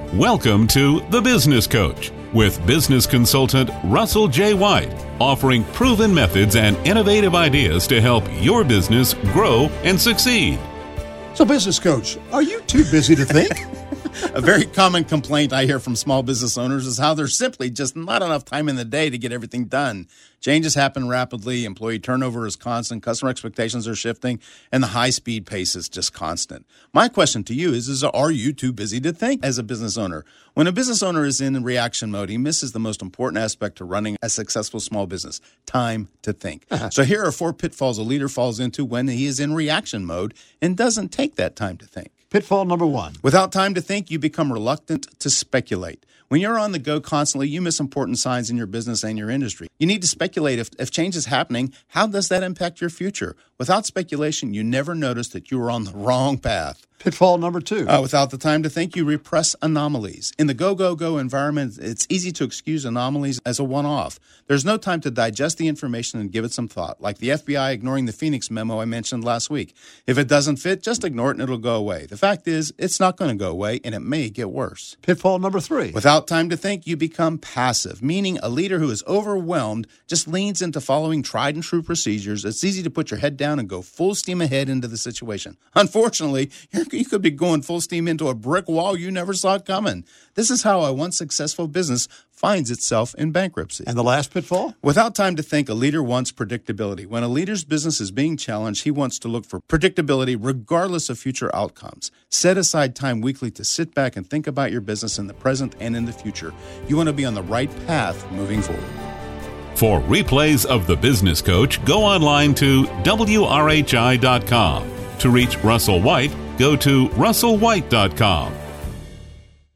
Welcome to The Business Coach with business consultant Russell J. White, offering proven methods and innovative ideas to help your business grow and succeed. So, Business Coach, are you too busy to think? A very common complaint I hear from small business owners is how there's simply just not enough time in the day to get everything done. Changes happen rapidly, employee turnover is constant, customer expectations are shifting, and the high-speed pace is just constant. My question to you is are you too busy to think as a business owner? When a business owner is in reaction mode, he misses the most important aspect to running a successful small business, time to think. So here are 4 pitfalls a leader falls into when he is in reaction mode and doesn't take that time to think. Pitfall number 1. Without time to think, you become reluctant to speculate. When you're on the go constantly, you miss important signs in your business and your industry. You need to speculate if change is happening, how does that impact your future? Without speculation, you never notice that you are on the wrong path. Pitfall number 2. Without the time to think, you repress anomalies. In the go environment, it's easy to excuse anomalies as a one-off. There's no time to digest the information and give it some thought, like the FBI ignoring the Phoenix memo I mentioned last week. If it doesn't fit, just ignore it and it'll go away. The fact is, it's not going to go away, and it may get worse. Pitfall number 3. Without time to think, you become passive, meaning a leader who is overwhelmed just leans into following tried and true procedures. It's easy to put your head down and go full steam ahead into the situation. Unfortunately, you could be going full steam into a brick wall you never saw it coming. This is how a once successful business finds itself in bankruptcy. And the last pitfall? Without time to think, a leader wants predictability. When a leader's business is being challenged, he wants to look for predictability regardless of future outcomes. Set aside time weekly to sit back and think about your business in the present and in the future. You want to be on the right path moving forward. For replays of The Business Coach, go online to WRHI.com. To reach Russell White, go to russellwhite.com.